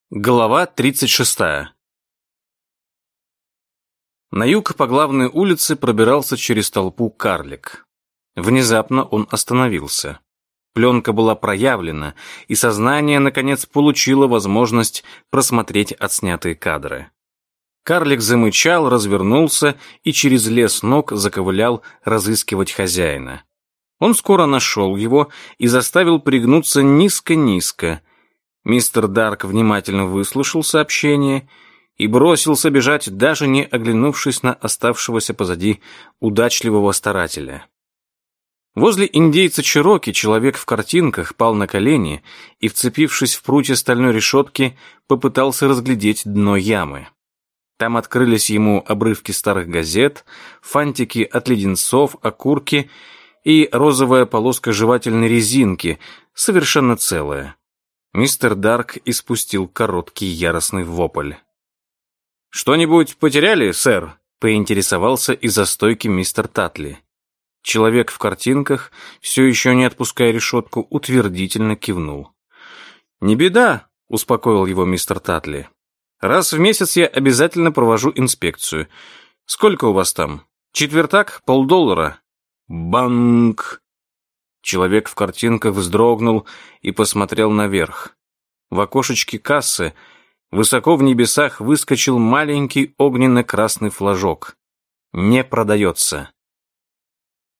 Глава 36. На юг по главной улице пробирался через толпу карлик. Внезапно он остановился. Пленка была проявлена, и сознание, наконец, получило возможность просмотреть отснятые кадры. Карлик замычал, развернулся и через лес ног заковылял разыскивать хозяина. Он скоро нашел его и заставил пригнуться низко-низко. Мистер Дарк внимательно выслушал сообщение и бросился бежать, даже не оглянувшись на оставшегося позади удачливого старателя. Возле индейца Чероки человек в картинках пал на колени и, вцепившись в прутья стальной решетки, попытался разглядеть дно ямы. Там открылись ему обрывки старых газет, фантики от леденцов, окурки и розовая полоска жевательной резинки, совершенно целая. Мистер Дарк испустил короткий яростный вопль. «Что-нибудь потеряли, сэр?» — поинтересовался из-за стойки мистер Татли. Человек в картинках, все еще не отпуская решетку, утвердительно кивнул. «Не беда», — успокоил его мистер Татли. «Раз в месяц я обязательно провожу инспекцию. Сколько у вас там? Четвертак? $50? Банк!» Человек в картинках вздрогнул и посмотрел наверх. В окошечке кассы высоко в небесах выскочил маленький огненно-красный флажок. «Не продается».